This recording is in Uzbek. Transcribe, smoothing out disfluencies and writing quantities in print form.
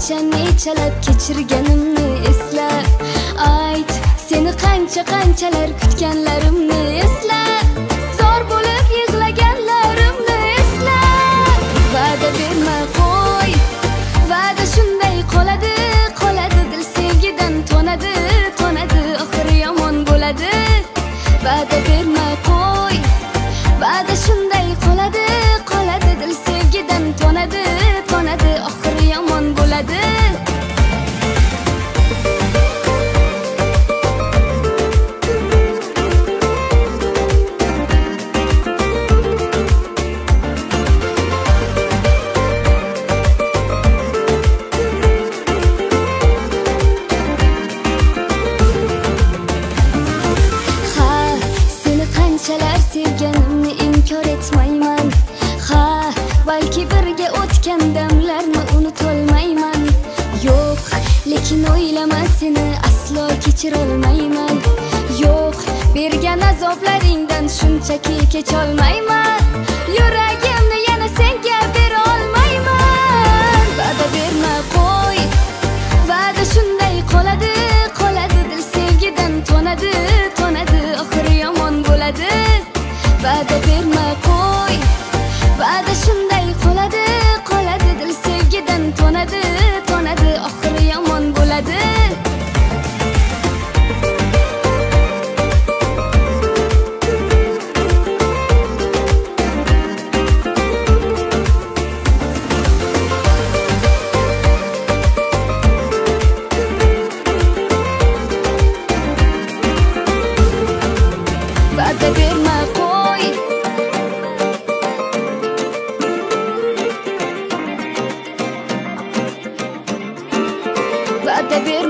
nechalab kechirganimni esla. Ayt, seni qanchalar kutganlarimni esla. Zor bo'lib yig'laganlarimni esla. Va'da berma qo'y, va'da shunday qoladi. Dil sevgidan tonadi, oxiri yomon bo'ladi. Va'da berma qo'y, va'da shunday qoladi. Dil sevgidan tonadi, oxiri yomon bo'ladi. Qanchalar sevganimni inkor etmayman. Balki birga o'tgan damlarni unutolmayman. Yo'q, lekin o'ylama, seni aslo kechirolmayman. Yo'q, bergan azoblaringdan shunchaki kecholmayman. Yuragimni yana senga bera olmayman. Va'da berma qo'y, va'da shunday qoladi. Dil sevgidan tonadi, oxiri yomon bo'ladi. Va'da berma qo'y, va'da shunday qoladi. Dil sevgidan tonadi, oxiri yomon bo'ladi. Va'da berma qo'y, va'da berma